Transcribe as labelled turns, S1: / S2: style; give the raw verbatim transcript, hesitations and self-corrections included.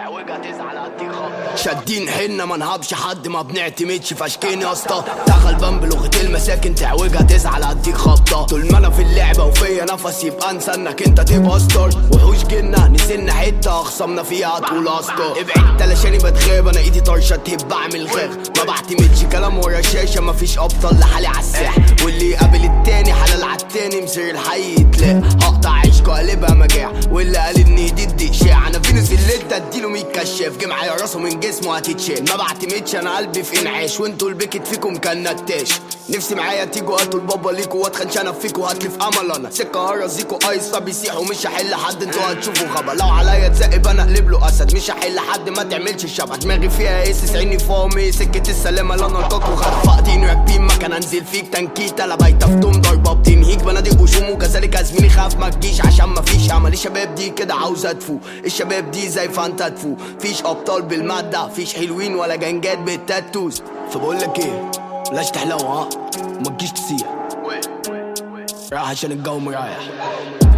S1: تعوجها تزعل هديك خبطة. شادين حنا ما نهبش حد ما بنعتمدش فاشكين يا اسطى. دخل بان بلغة المساكن تعوجها تزعل هديك خبطة. طول ما انا في اللعبة وفيا نفس يبقى انسى انك انت تبقى ستار. وحوش جنة نزلنا حتة اخصمنا فيها هتقول اسطى. ابعد تلاشاني بتغيب انا ايدي طرشة تهب بعمل غير. ما بعتمدش كلام ورا الشاشة مفيش ابطال لحالي عالساحة. واللي يقابل التاني حلال عالتاني مصير الحي يتلاقى. هقطع عيشكوا قلبها مجاع واللي قال ان دي دي اشاعة. انا فينوس اللي انت اديله مية كشاف جه معايا راسه من جسمه هتتشال. ما بعتمدش انا قلبي في انعاش وانتوا البكت فيكم كان نتاش. نفسي معايا تيجوا هاتوا البابا ليكوا واتخن شنب فيكوا هاتلي في امل. انا سكه هرزيكوا ايس فبيسيحوا مش هحل حد انتوا هتشوفوا غبا. لو عليا تزقب انا اقلب له اسد مش هحل حد ما تعملش الشبه. دماغي فيها ايسس عيني فامي سكه السلامه لا نرقاكوا خرفقتين راكبين مكان انزل فيك تنكيته لا بايته في توم ضربه بتنهيك بنادق وشوم وكذلك يا زميلي خاف ما تجيش عشان مفيش امل. الشباب دي كده عاوزه تفو الشباب دي زي فانتا تفو. فيش ابطال بالماده فيش حلوين ولا جنجات بالتاتوز. فبقولك ايه بلاش تحلو ها ما تجيش تسيح راح عشان الجو مريح.